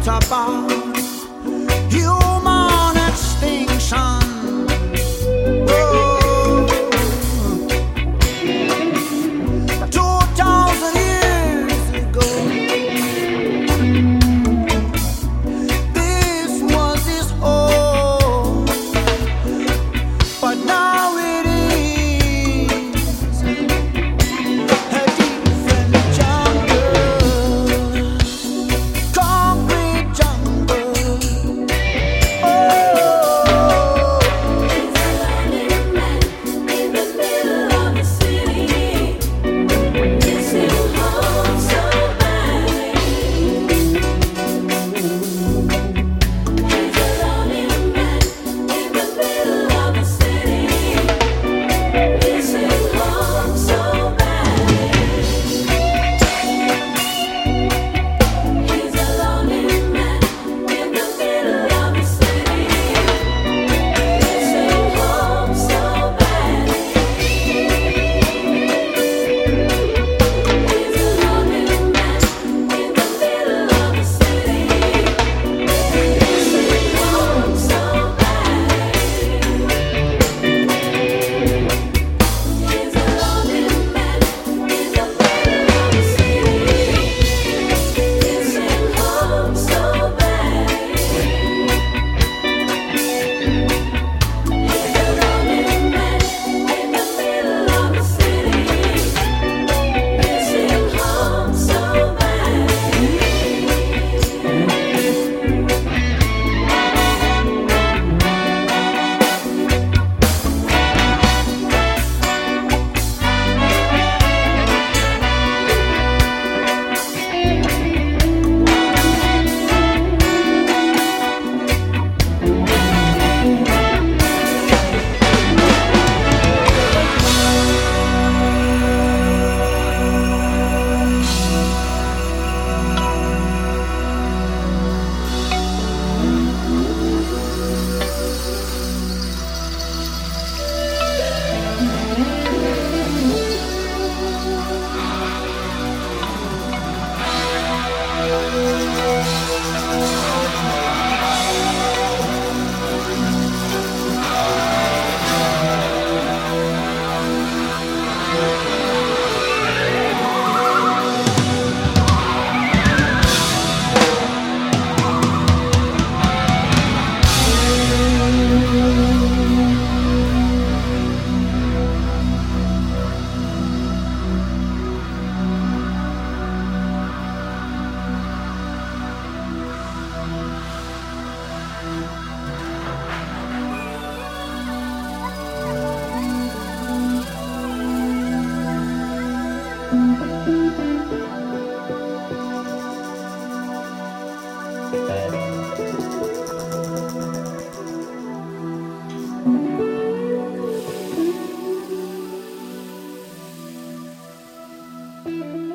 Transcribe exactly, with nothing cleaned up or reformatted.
it's about human extinction. Oh, two thousand years ago, this was his home, but now it is a different jungle, concrete jungle. Oh, he's a lonely man in the middle of the city, missing home so badly. He's a lonely man in the middle of the city, missing home so badly. He's a lonely man in the middle of the city, missing home so badly. He's a lonely man in the middle of the city, missing home so badly. He's a lonely man in the middle of the city, missing home so badly. He's a lonely man in the middle of the city, missing home so badly.